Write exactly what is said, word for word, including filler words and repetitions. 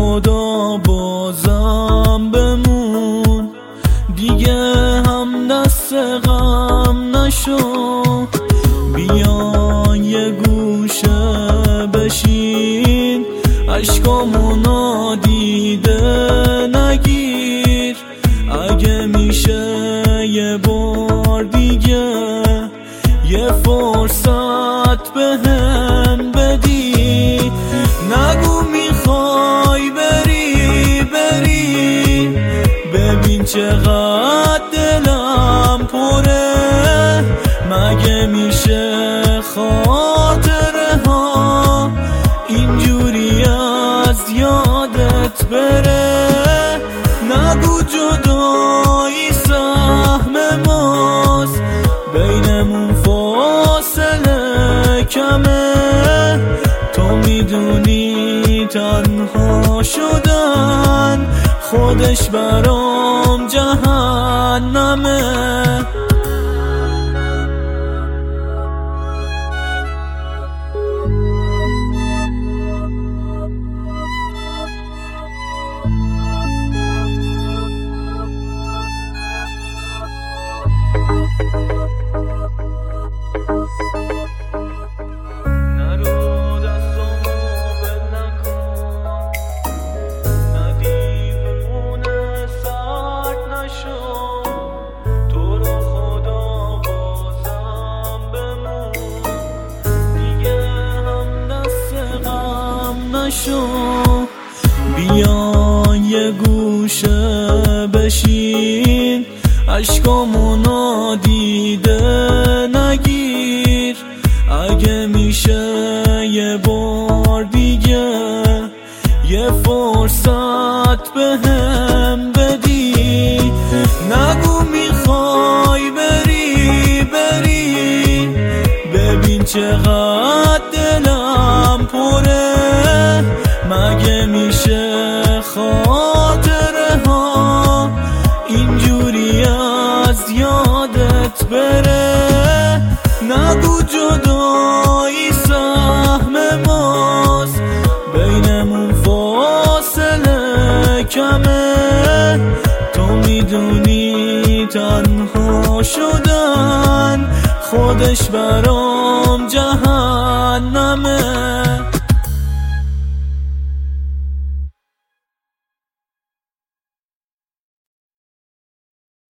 خدا بازم بمون، دیگه هم دست غم نشو. بیا یه گوشه بشین، عشقامو نادیده نگیر. اگه میشه یه بار دیگه یه فرصت بهم بدی. نگو میخوای بری بری، ببین چقدر دلم پره. مگه میشه خاطره ها اینجوری از یادت بره؟ نگو جدایی سهم ماست، بینمون فاصله کمه. تو میدونی تنها شدن خودش برام جهنمه. بیا یه گوشه بشین، عشقامو نادیده نگیر. اگه میشه یه بار دیگه یه فرصت بهم بدی. نگو میخوای بری بری، ببین چقدر دلم پره. مگه میشه خاطره ها اینجوری از یادت بره؟ نگو جدایی سهم ماست، بینمون فاصله کمه. تو میدونی تنها شدن خودش برام